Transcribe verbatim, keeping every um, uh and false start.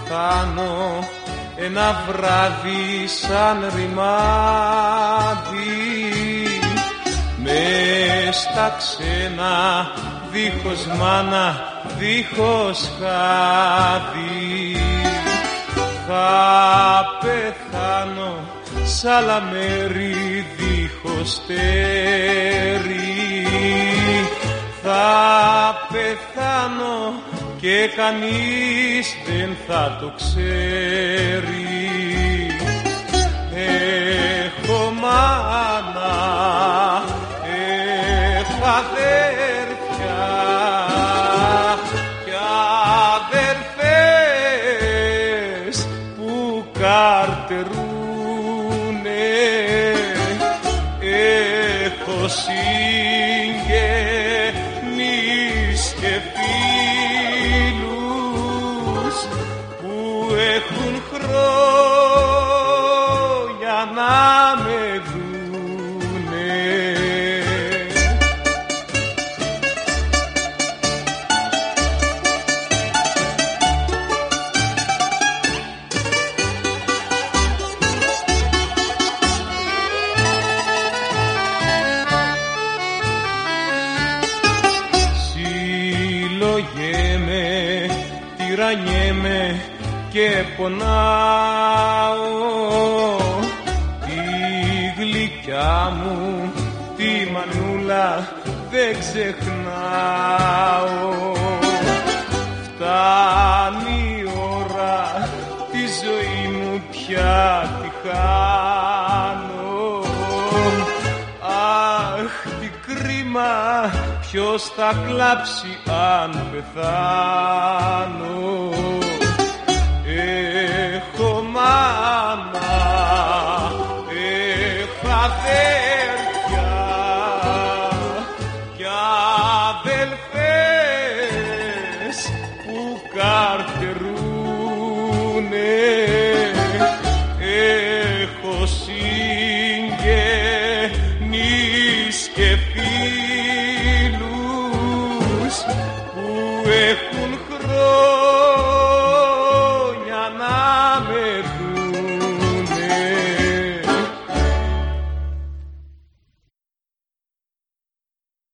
πεθάνω ένα βράδυ σαν ρημάδι μες στα ξένα, δίχως μάνα, δίχως χάδι. Θα πεθάνω σ' άλλα μέρη δίχως τέρι. Θα πεθάνω και κανείς δεν θα το ξέρει. Έχω μάνα, έχω αδέρφια κι αδερφές που καρτερούνε. Έχω συγγενείς και φίλους που έχουν χρόνια να με δούνε. Συλλογέμαι, τυραννιέμαι και πονάω τη γλυκιά μου τη μανούλα δεν ξεχνάω. Φτάνει η ώρα τη ζωή μου πια τη χάνω. Αχ τι κρίμα, ποιος θα κλάψει αν πεθάνω. Έχω μάνα, έχω αδέρφια κι αδελφές που καρτερούνε. Έχω συγγενείς και φίλους που έχουν